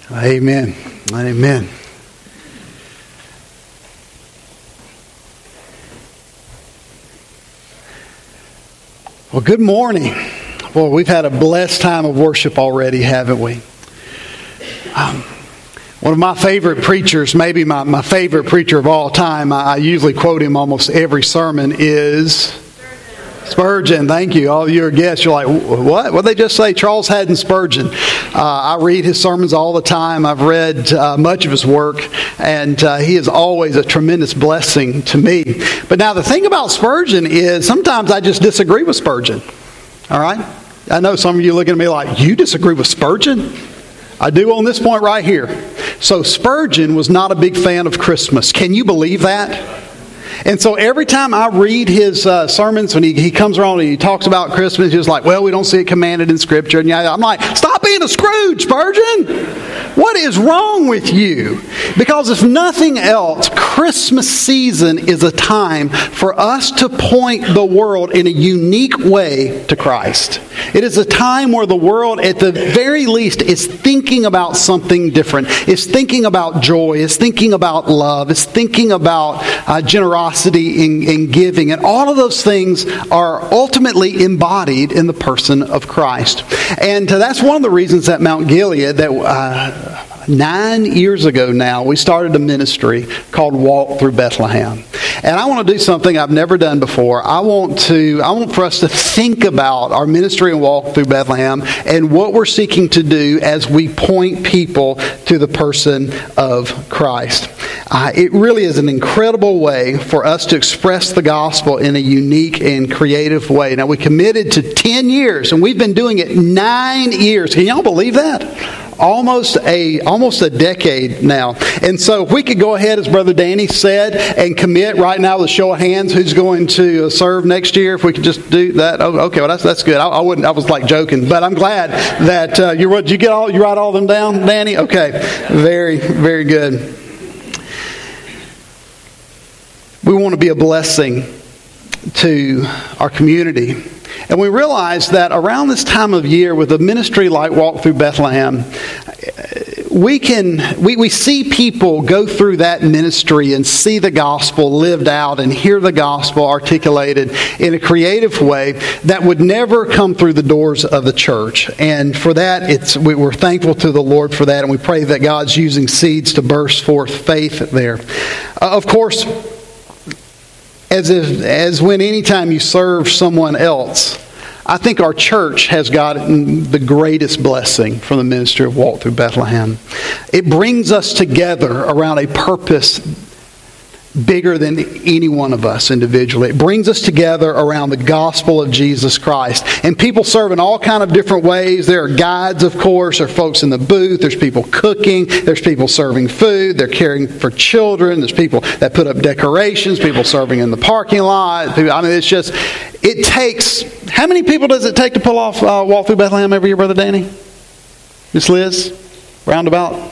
Amen. Amen. Well, good morning. Well, we've had a blessed time of worship already, haven't we? One of my favorite preachers, maybe my favorite preacher of all time, I usually quote him almost every sermon, is Spurgeon. Thank you. All your guests, you're like, what? What did they just say? Charles Haddon Spurgeon. I read his sermons all the time. I've read much of his work, and he is always a tremendous blessing to me. But now the thing about Spurgeon is sometimes I just disagree with Spurgeon. All right? I know some of you looking at me like, you disagree with Spurgeon? I do on this point right here. So Spurgeon was not a big fan of Christmas. Can you believe that? And so every time I read his sermons, when he comes around and he talks about Christmas, he's like, well, we don't see it commanded in Scripture. And I'm like, stop being a Scrooge, Spurgeon. What is wrong with you? Because if nothing else, Christmas season is a time for us to point the world in a unique way to Christ. It is a time where the world, at the very least, is thinking about something different. It's thinking about joy. It's thinking about love. It's thinking about generosity in giving. And all of those things are ultimately embodied in the person of Christ. And that's one of the reasons at Mount Gilead that 9 years ago now, we started a ministry called Walk Through Bethlehem. And I want to do something I've never done before. I want for us to think about our ministry and Walk Through Bethlehem and what we're seeking to do as we point people to the person of Christ. It really is an incredible way for us to express the gospel in a unique and creative way. Now, we committed to 10 years, and we've been doing it 9 years. Can y'all believe that? Almost a decade now. And so if we could go ahead, as Brother Danny said, and commit right now with a show of hands who's going to serve next year, if we could just do that. Oh, okay, well that's good. I was like joking, but I'm glad that you write all of them down, Danny? Okay. Very, very good. We want to be a blessing to our community. And we realize that around this time of year, with a ministry like Walk Through Bethlehem, we see people go through that ministry and see the gospel lived out and hear the gospel articulated in a creative way that would never come through the doors of the church. And for that, we're thankful to the Lord for that, and we pray that God's using seeds to burst forth faith there. Of course, as when anytime you serve someone else, I think our church has gotten the greatest blessing from the ministry of Walk Through Bethlehem. It brings us together around a purpose bigger than any one of us individually. It brings us together around the gospel of Jesus Christ. And people serve in all kind of different ways. There are guides, of course. There are folks in the booth. There's people cooking. There's people serving food. They're caring for children. There's people that put up decorations. People serving in the parking lot. It takes... How many people does it take to pull off Walk Through Bethlehem every year, Brother Danny? Miss Liz? Roundabout?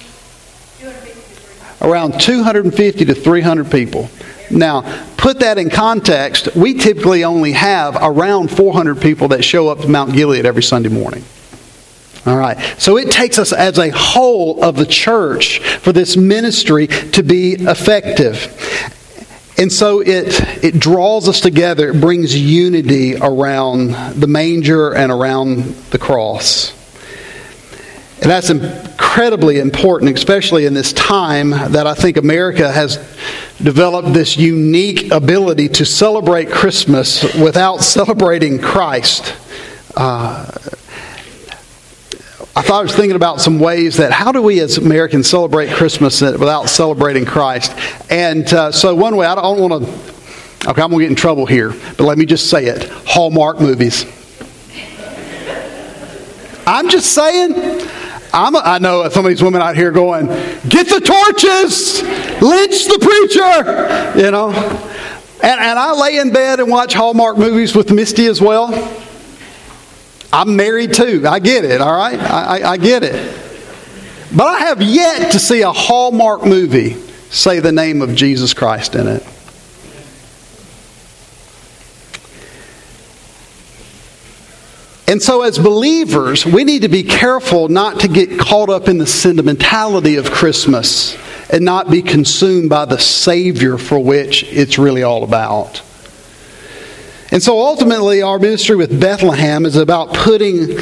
Around 250 to 300 people. Now, put that in context, we typically only have around 400 people that show up to Mount Gilead every Sunday morning. All right. So it takes us as a whole of the church for this ministry to be effective. And so it draws us together. It brings unity around the manger and around the cross. And that's incredibly important, especially in this time that I think America has developed this unique ability to celebrate Christmas without celebrating Christ. I was thinking about some ways that how do we as Americans celebrate Christmas without celebrating Christ? And so one way, I don't want to... Okay, I'm going to get in trouble here, but let me just say it. Hallmark movies. I'm just saying... I know some of these women out here going, get the torches, lynch the preacher, you know. And I lay in bed and watch Hallmark movies with Misty as well. I'm married too. I get it, all right? I get it. But I have yet to see a Hallmark movie say the name of Jesus Christ in it. And so as believers, we need to be careful not to get caught up in the sentimentality of Christmas and not be consumed by the Savior for which it's really all about. And so ultimately, our ministry with Bethlehem is about putting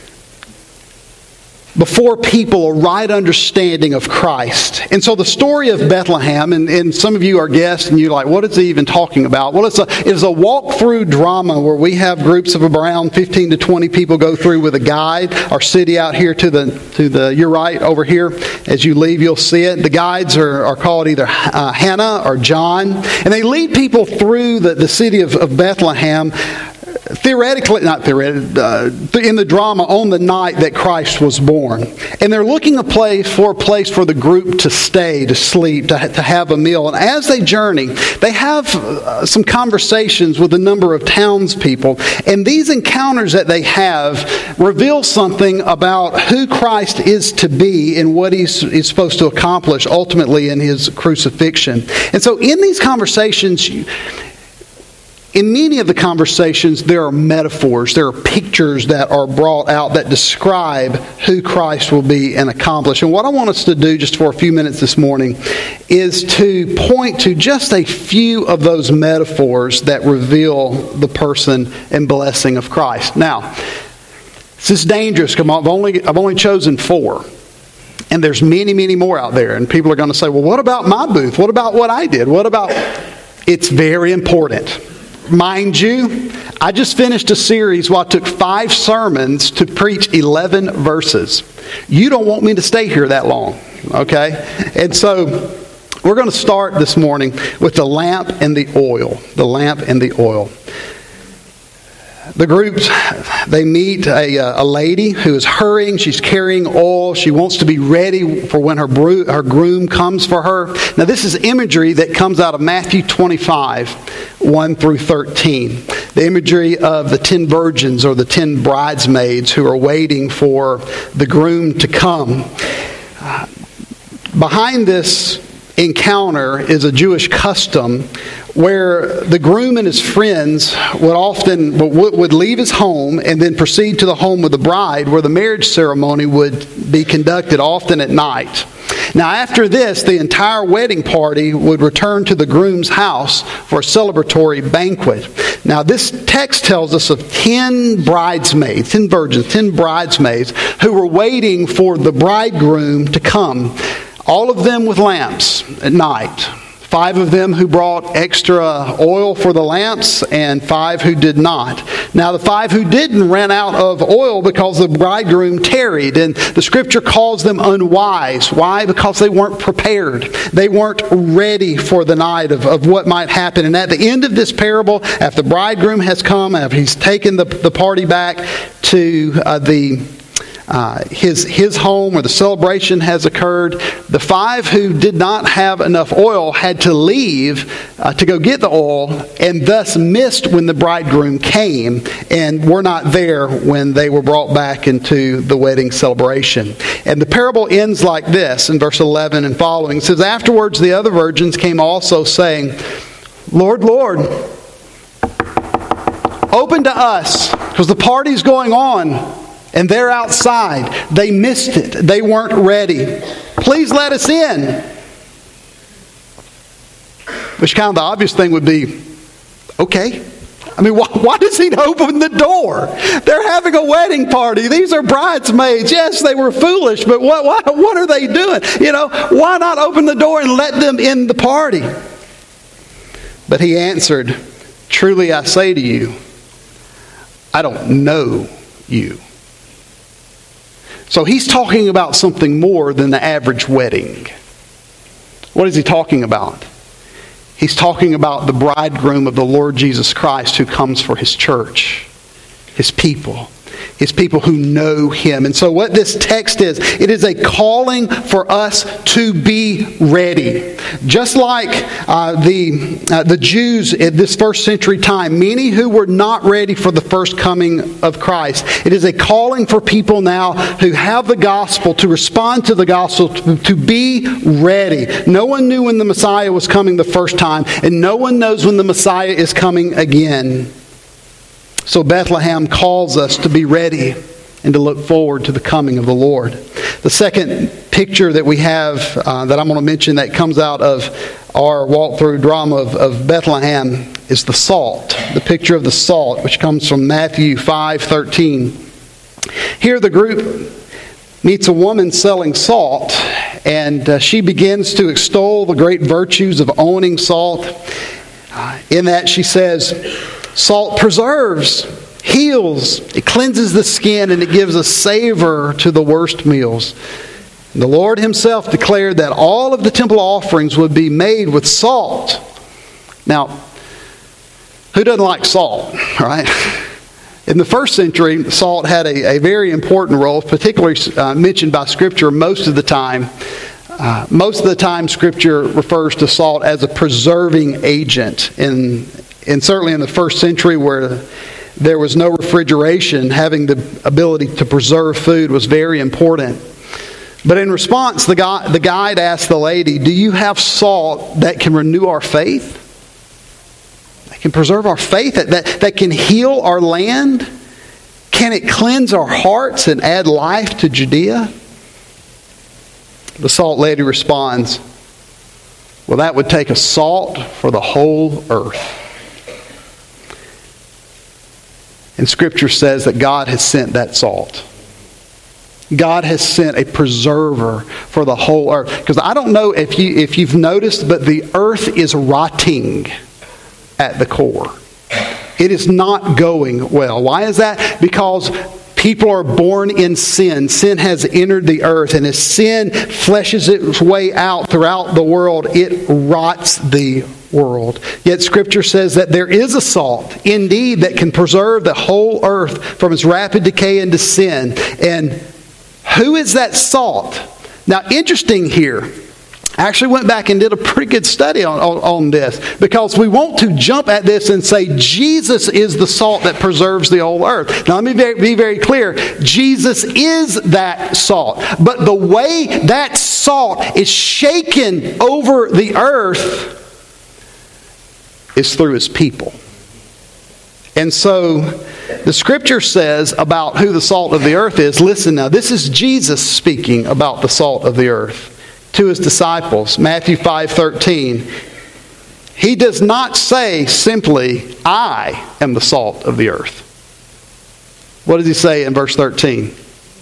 before people a right understanding of Christ. And so the story of Bethlehem, and some of you are guests and you're like, what is he even talking about? Well, it's a walk-through drama where we have groups of around 15 to 20 people go through with a guide. Our city out here to the your right over here. As you leave, you'll see it. The guides are called either Hannah or John. And they lead people through the city of Bethlehem, in the drama on the night that Christ was born. And they're looking for a place for the group to stay, to sleep, to have a meal. And as they journey, they have some conversations with a number of townspeople. And these encounters that they have reveal something about who Christ is to be and what he's supposed to accomplish ultimately in his crucifixion. And so in these conversations, in many of the conversations, there are metaphors, there are pictures that are brought out that describe who Christ will be and accomplish. And what I want us to do just for a few minutes this morning is to point to just a few of those metaphors that reveal the person and blessing of Christ. Now, this is dangerous because I've only chosen 4. And there's many, many more out there. And people are going to say, well, what about my booth? What about what I did? What about... It's very important. Mind you, I just finished a series where I took 5 sermons to preach 11 verses. You don't want me to stay here that long, okay? And so we're going to start this morning with the lamp and the oil. The lamp and the oil. The groups, they meet a lady who is hurrying. She's carrying oil. She wants to be ready for when her groom comes for her. Now, this is imagery that comes out of Matthew 25, 1 through 13. The imagery of the 10 virgins or the 10 bridesmaids who are waiting for the groom to come. Behind this encounter is a Jewish custom where the groom and his friends would leave his home and then proceed to the home of the bride, where the marriage ceremony would be conducted often at night. Now, after this, the entire wedding party would return to the groom's house for a celebratory banquet. Now, this text tells us of 10 bridesmaids, 10 virgins, 10 bridesmaids who were waiting for the bridegroom to come. All of them with lamps at night. 5 of them who brought extra oil for the lamps, and 5 who did not. Now, the 5 who didn't ran out of oil because the bridegroom tarried, and the Scripture calls them unwise. Why? Because they weren't prepared. They weren't ready for the night of what might happen. And at the end of this parable, after the bridegroom has come, after he's taken the party back to his home where the celebration has occurred, the 5 who did not have enough oil had to leave to go get the oil, and thus missed when the bridegroom came and were not there when they were brought back into the wedding celebration. And the parable ends like this in verse 11 and following. It says, afterwards the other virgins came also, saying, Lord, Lord, open to us, because the party's going on. And they're outside. They missed it. They weren't ready. Please let us in. Which kind of the obvious thing would be, okay. I mean, why does he open the door? They're having a wedding party. These are bridesmaids. Yes, they were foolish, but what are they doing? Why not open the door and let them in the party? But he answered, truly I say to you, I don't know you. So he's talking about something more than the average wedding. What is he talking about? He's talking about the bridegroom of the Lord Jesus Christ who comes for his church, his people who know him. And so what this text is, it is a calling for us to be ready. Just like the Jews at this first century time, many who were not ready for the first coming of Christ. It is a calling for people now who have the gospel, to respond to the gospel, to be ready. No one knew when the Messiah was coming the first time, and no one knows when the Messiah is coming again. So Bethlehem calls us to be ready and to look forward to the coming of the Lord. The second picture that we have that I'm going to mention that comes out of our walk-through drama of Bethlehem is the salt. The picture of the salt, which comes from Matthew 5:13. Here the group meets a woman selling salt, and she begins to extol the great virtues of owning salt. In that she says, salt preserves, heals, it cleanses the skin, and it gives a savor to the worst meals. And the Lord himself declared that all of the temple offerings would be made with salt. Now, who doesn't like salt, right? In the first century, salt had a very important role, particularly mentioned by Scripture most of the time. Most of the time, Scripture refers to salt as a preserving agent. And certainly in the first century, where there was no refrigeration, having the ability to preserve food was very important. But in response, the guide asked the lady, do you have salt that can renew our faith? That can preserve our faith? That can heal our land? Can it cleanse our hearts and add life to Judea? The salt lady responds, well, that would take a salt for the whole earth. And Scripture says that God has sent that salt. God has sent a preserver for the whole earth. Because I don't know if you've noticed, but the earth is rotting at the core. It is not going well. Why is that? Because people are born in sin. Sin has entered the earth, and as sin fleshes its way out throughout the world, it rots the world. Yet Scripture says that there is a salt, indeed, that can preserve the whole earth from its rapid decay into sin. And who is that salt? Now, interesting here. I actually went back and did a pretty good study on this, because we want to jump at this and say Jesus is the salt that preserves the whole earth. Now let me be very clear. Jesus is that salt. But the way that salt is shaken over the earth is through his people. And so the Scripture says about who the salt of the earth is. Listen now, this is Jesus speaking about the salt of the earth to his disciples. Matthew 5:13. He does not say simply, I am the salt of the earth. What does he say in verse 13?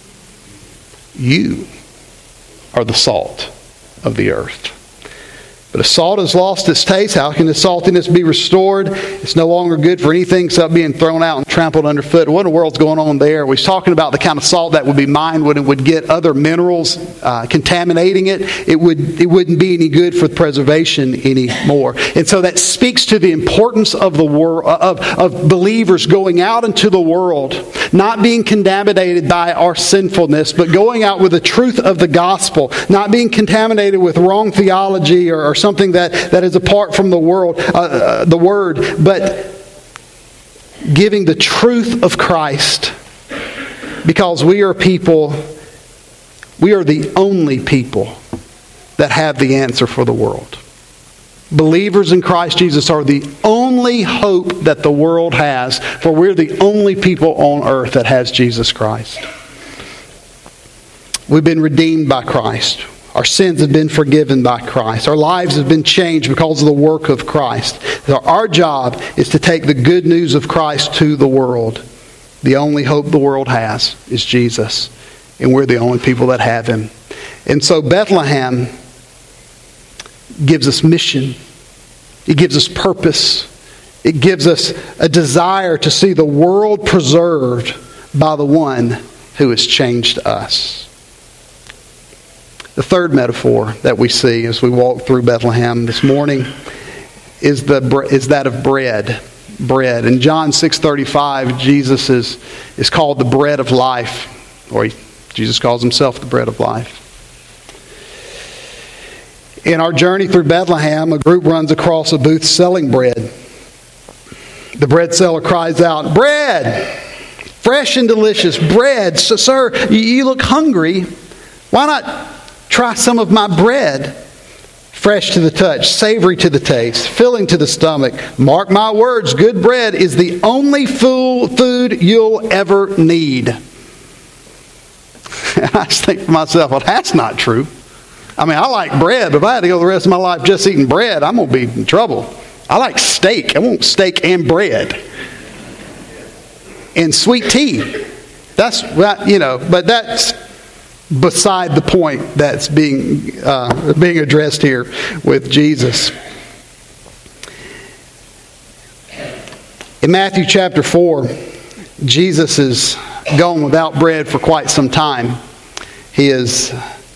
You are the salt of the earth. But if salt has lost its taste, how can its saltiness be restored? It's no longer good for anything except being thrown out and trampled underfoot. What in the world's going on there? We're talking about the kind of salt that would be mined when it would get other minerals contaminating it. It wouldn't be any good for preservation anymore. And so that speaks to the importance of the world, of believers going out into the world, not being contaminated by our sinfulness, but going out with the truth of the gospel, not being contaminated with wrong theology or something that is apart from the world, the Word, but giving the truth of Christ. Because we are the only people that have the answer for the world. Believers in Christ Jesus are the only hope that the world has, for we're the only people on earth that has Jesus Christ. We've been redeemed by Christ. Our sins have been forgiven by Christ. Our lives have been changed because of the work of Christ. So our job is to take the good news of Christ to the world. The only hope the world has is Jesus. And we're the only people that have him. And so Bethlehem gives us mission. It gives us purpose. It gives us a desire to see the world preserved by the one who has changed us. The third metaphor that we see as we walk through Bethlehem this morning is that of bread. Bread. In John 6:35, Jesus is called the bread of life. Or Jesus calls himself the bread of life. In our journey through Bethlehem, a group runs across a booth selling bread. The bread seller cries out, "Bread! Fresh and delicious bread! So, sir, you look hungry. Why not try some of my bread? fresh to the touch, savory to the taste, filling to the stomach. Mark my words, good bread is the only food you'll ever need. I just think to myself, well, that's not true. I mean, I like bread, but if I had to go the rest of my life just eating bread, I'm going to be in trouble. I like steak. I want steak and bread. And sweet tea. That's, but that's beside the point that's being addressed here with Jesus. In Matthew chapter 4, Jesus is gone without bread for quite some time. He has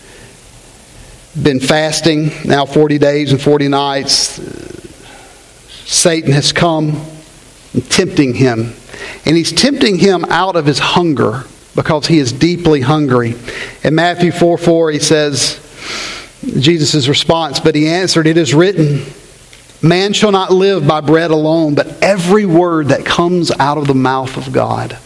been fasting now 40 days and 40 nights. Satan has come and tempting him. And he's tempting him out of his hunger because he is deeply hungry. In Matthew 4:4 he says, Jesus' response, but he answered, it is written, man shall not live by bread alone, but every word that comes out of the mouth of God.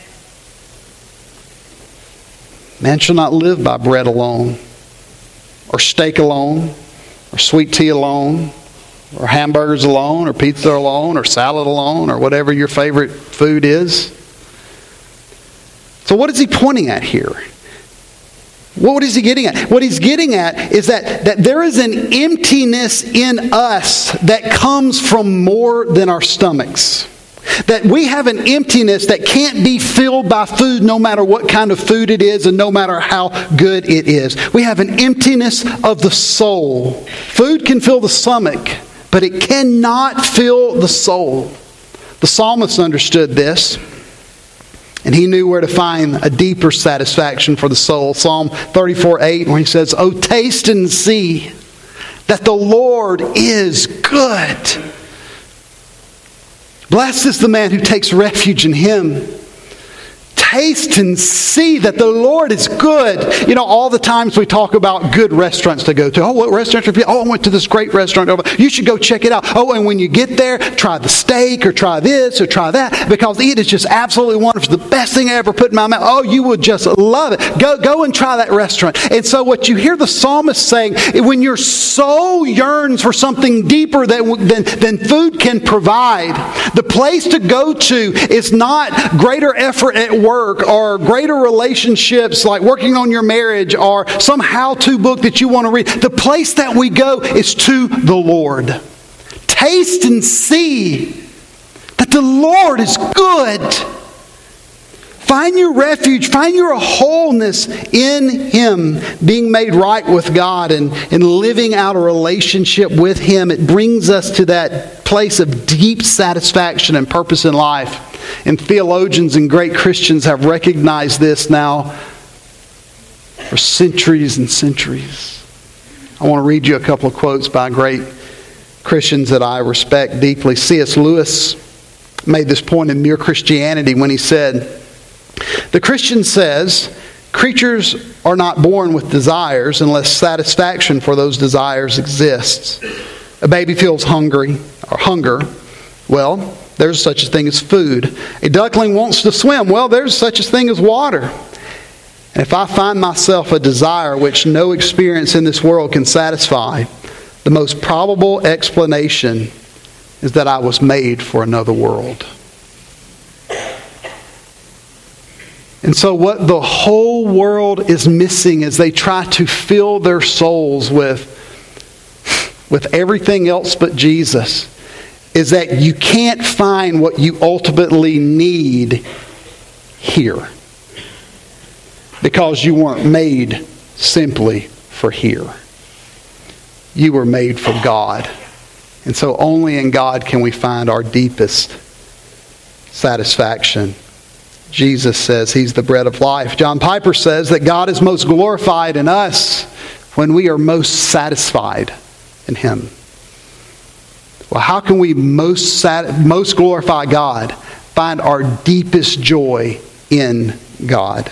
Man shall not live by bread alone, or steak alone, or sweet tea alone, or hamburgers alone, or pizza alone, or salad alone, or whatever your favorite food is. So what is he pointing at here? What is he getting at? What he's getting at is that there is an emptiness in us that comes from more than our stomachs. That we have an emptiness that can't be filled by food no matter what kind of food it is and no matter how good it is. We have an emptiness of the soul. Food can fill the stomach, but it cannot fill the soul. The psalmist understood this, and he knew where to find a deeper satisfaction for the soul. Psalm 34:8, where he says, "Oh, taste and see that the Lord is good. Blessed is the man who takes refuge in him." Taste and see that the Lord is good. You know, all the times we talk about good restaurants to go to. Oh, what restaurant? Oh, I went to this great restaurant. You should go check it out. Oh, and when you get there, try the steak or try this or try that, because it is just absolutely wonderful. It's the best thing I ever put in my mouth. Oh, you would just love it. Go and try that restaurant. And so what you hear the psalmist saying, when your soul yearns for something deeper than food can provide, the place to go to is not greater effort at work or greater relationships like working on your marriage or some how-to book that you want to read. The place that we go is to the Lord. Taste and see that the Lord is good. Find your refuge, find your wholeness in Him, being made right with God and living out a relationship with Him. It brings us to that place of deep satisfaction and purpose in life. And theologians and great Christians have recognized this now for centuries and centuries. I want to read you a couple of quotes by great Christians that I respect deeply. C.S. Lewis made this point in Mere Christianity when he said, "The Christian says, creatures are not born with desires unless satisfaction for those desires exists. A baby feels hunger. Well, there's such a thing as food. A duckling wants to swim. Well, there's such a thing as water. And if I find myself a desire which no experience in this world can satisfy, the most probable explanation is that I was made for another world." And so what the whole world is missing as they try to fill their souls with everything else but Jesus is that you can't find what you ultimately need here. Because you weren't made simply for here. You were made for God. And so only in God can we find our deepest satisfaction. Jesus says He's the bread of life. John Piper says that God is most glorified in us when we are most satisfied in Him. Well, how can we most glorify God? Find our deepest joy in God.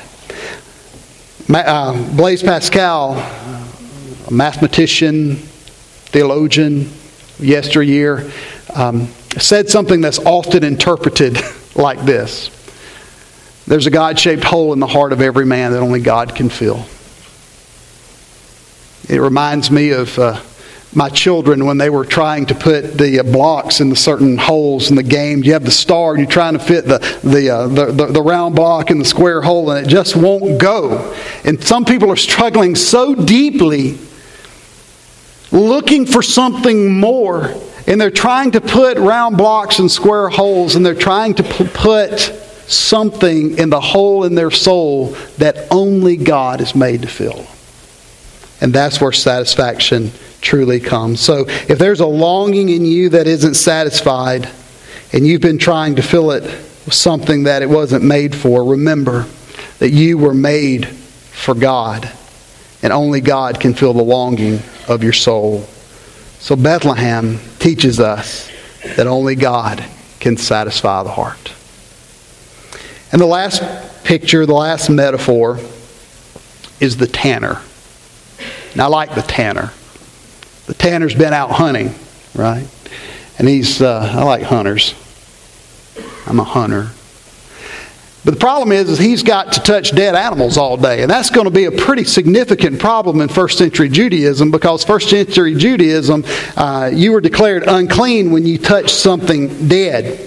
Blaise Pascal, a mathematician, theologian, yesteryear, said something that's often interpreted like this: there's a God-shaped hole in the heart of every man that only God can fill. It reminds me of my children when they were trying to put the blocks in the certain holes in the game. You have the star, and you're trying to fit the round block in the square hole, and it just won't go. And some people are struggling so deeply, looking for something more, and they're trying to put round blocks in square holes, and they're trying to put something in the hole in their soul that only God is made to fill. And that's where satisfaction truly comes. So if there's a longing in you that isn't satisfied, and you've been trying to fill it with something that it wasn't made for, remember that you were made for God, and only God can fill the longing of your soul. So Bethlehem teaches us that only God can satisfy the heart. And the last picture, the last metaphor, is the tanner. Now, I like the tanner. The tanner's been out hunting, right? And I like hunters. I'm a hunter. But the problem is he's got to touch dead animals all day. And that's going to be a pretty significant problem in first century Judaism, because first century Judaism, you were declared unclean when you touched something dead.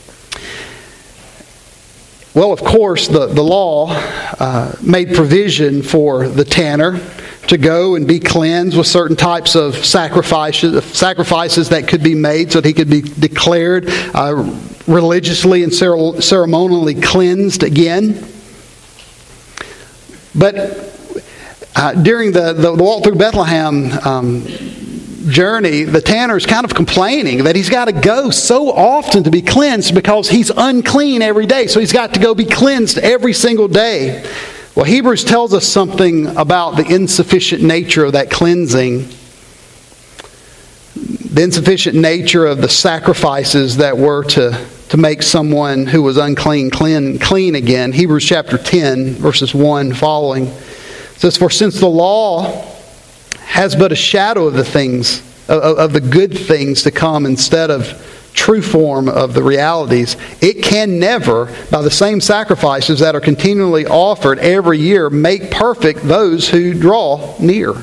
Well, of course, the law made provision for the tanner to go and be cleansed with certain types of sacrifices that could be made so that he could be declared religiously and ceremonially cleansed again. But during the walk through Bethlehem journey, the tanner is kind of complaining that he's got to go so often to be cleansed because he's unclean every day. So he's got to go be cleansed every single day. Well, Hebrews tells us something about the insufficient nature of that cleansing. The insufficient nature of the sacrifices that were to make someone who was unclean clean again. Hebrews chapter 10, verses 1 following. It says, "For since the law has but a shadow of the things, of the good things to come instead of true form of the realities, it can never, by the same sacrifices that are continually offered every year, make perfect those who draw near."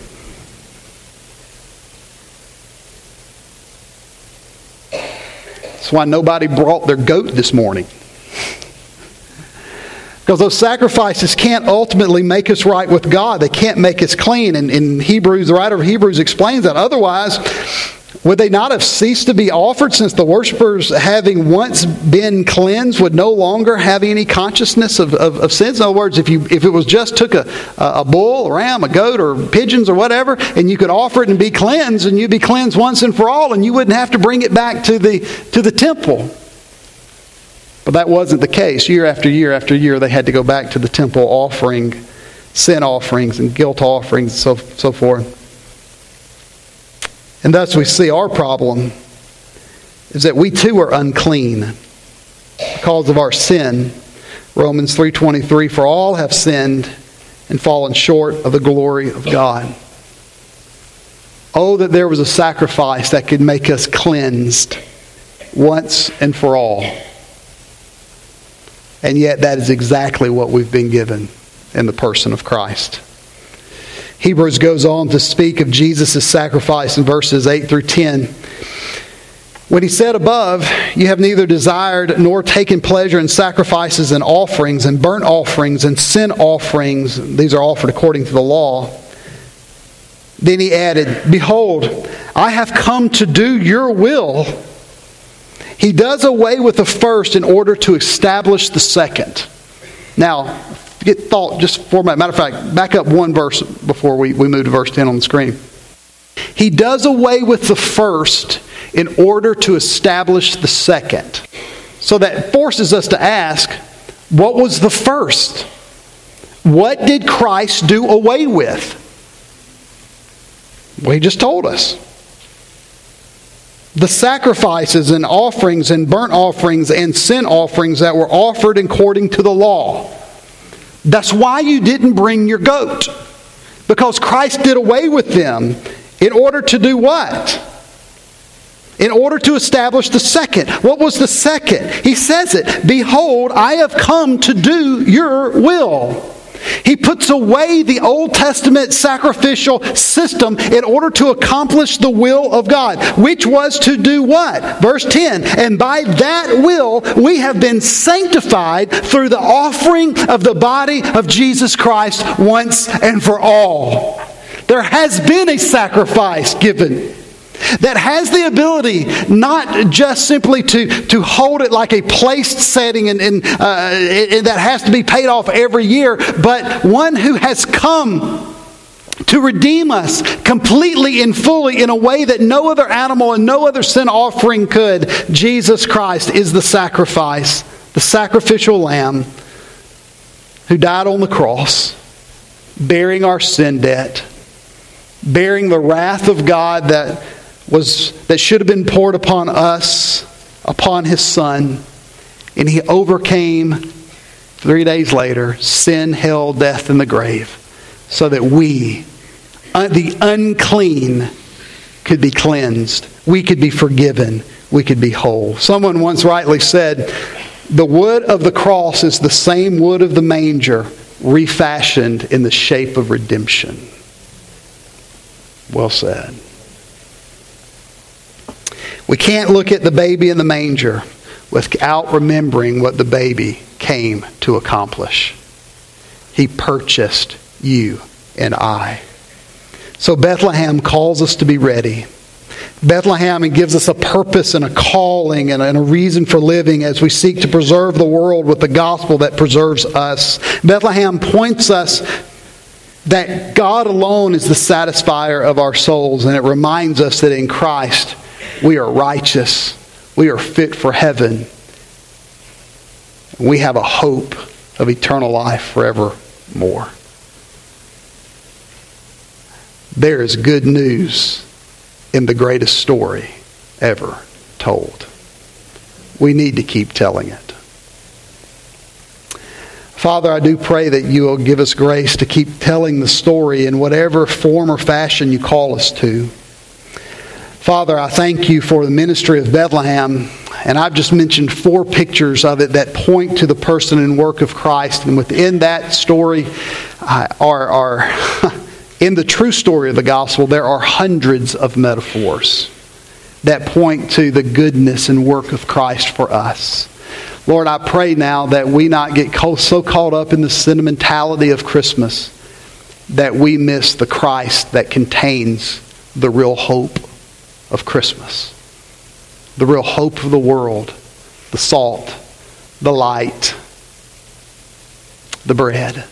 That's why nobody brought their goat this morning. Because those sacrifices can't ultimately make us right with God. They can't make us clean. And in Hebrews, the writer of Hebrews explains that. Otherwise, would they not have ceased to be offered, since the worshipers, having once been cleansed, would no longer have any consciousness of sins? In other words, if it was just took a bull, a ram, a goat, or pigeons or whatever, and you could offer it and be cleansed, and you'd be cleansed once and for all, and you wouldn't have to bring it back to the temple. But that wasn't the case. Year after year after year, they had to go back to the temple offering sin offerings and guilt offerings and so forth. And thus we see our problem is that we too are unclean because of our sin. Romans 3:23, "For all have sinned and fallen short of the glory of God." Oh, that there was a sacrifice that could make us cleansed once and for all. And yet that is exactly what we've been given in the person of Christ. Hebrews goes on to speak of Jesus' sacrifice in verses 8 through 10. When he said above, "You have neither desired nor taken pleasure in sacrifices and offerings and burnt offerings and sin offerings," these are offered according to the law. Then he added, "Behold, I have come to do your will." He does away with the first in order to establish the second. Now, get thought just for a minute. Matter of fact, back up one verse before we move to verse 10 on the screen. He does away with the first in order to establish the second. So that forces us to ask, what was the first? What did Christ do away with? Well, he just told us. The sacrifices and offerings and burnt offerings and sin offerings that were offered according to the law. That's why you didn't bring your goat. Because Christ did away with them in order to do what? In order to establish the second. What was the second? He says it, "Behold, I have come to do your will." He puts away the Old Testament sacrificial system in order to accomplish the will of God, which was to do what? Verse 10, and by that will we have been sanctified through the offering of the body of Jesus Christ once and for all. There has been a sacrifice given that has the ability not just simply to hold it like a placed setting and that has to be paid off every year, but one who has come to redeem us completely and fully in a way that no other animal and no other sin offering could. Jesus Christ is the sacrifice, the sacrificial lamb who died on the cross, bearing our sin debt, bearing the wrath of God that should have been poured upon us, upon His Son. And He overcame 3 days later sin, hell, death, and the grave, so that we, the unclean, could be cleansed. We could be forgiven. We could be whole. Someone once rightly said, the wood of the cross is the same wood of the manger, refashioned in the shape of redemption. Well said. We can't look at the baby in the manger without remembering what the baby came to accomplish. He purchased you and I. So Bethlehem calls us to be ready. Bethlehem gives us a purpose and a calling and a reason for living as we seek to preserve the world with the gospel that preserves us. Bethlehem points us that God alone is the satisfier of our souls, and it reminds us that in Christ we are righteous. We are fit for heaven. We have a hope of eternal life forevermore. There is good news in the greatest story ever told. We need to keep telling it. Father, I do pray that you will give us grace to keep telling the story in whatever form or fashion you call us to. Father, I thank you for the ministry of Bethlehem, and I've just mentioned 4 pictures of it that point to the person and work of Christ. And within that story in the true story of the gospel, there are hundreds of metaphors that point to the goodness and work of Christ for us. Lord, I pray now that we not get so caught up in the sentimentality of Christmas that we miss the Christ that contains the real hope of Christmas. The real hope of the world. The salt. The light. The bread.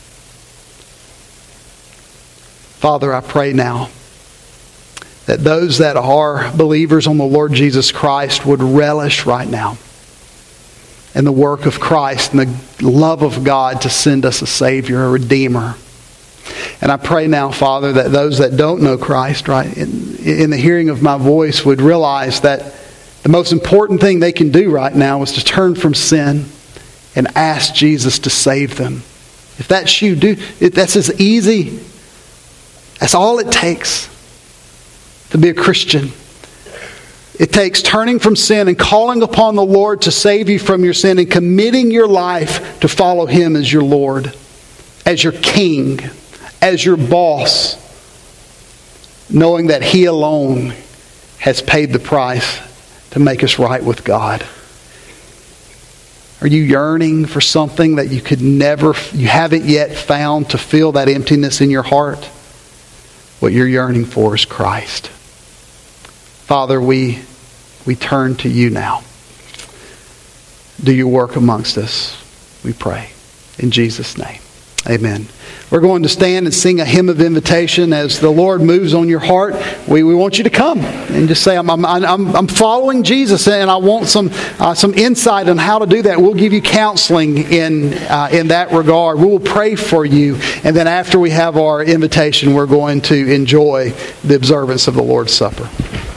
Father, I pray now that those that are believers on the Lord Jesus Christ would relish right now in the work of Christ and the love of God to send us a Savior, a Redeemer. And I pray now, Father, that those that don't know Christ, right, in the hearing of my voice would realize that the most important thing they can do right now is to turn from sin and ask Jesus to save them. If that's you, that's as easy. That's all it takes to be a Christian. It takes turning from sin and calling upon the Lord to save you from your sin and committing your life to follow Him as your Lord, as your King, as your boss, knowing that He alone has paid the price to make us right with God. Are you yearning for something that you haven't yet found to fill that emptiness in your heart? What you're yearning for is Christ. Father, we turn to you now. Do your work amongst us, we pray. In Jesus' name, amen. We're going to stand and sing a hymn of invitation as the Lord moves on your heart. We want you to come and just say, I'm following Jesus, and I want some insight on how to do that. We'll give you counseling in that regard. We will pray for you, and then after we have our invitation, we're going to enjoy the observance of the Lord's Supper.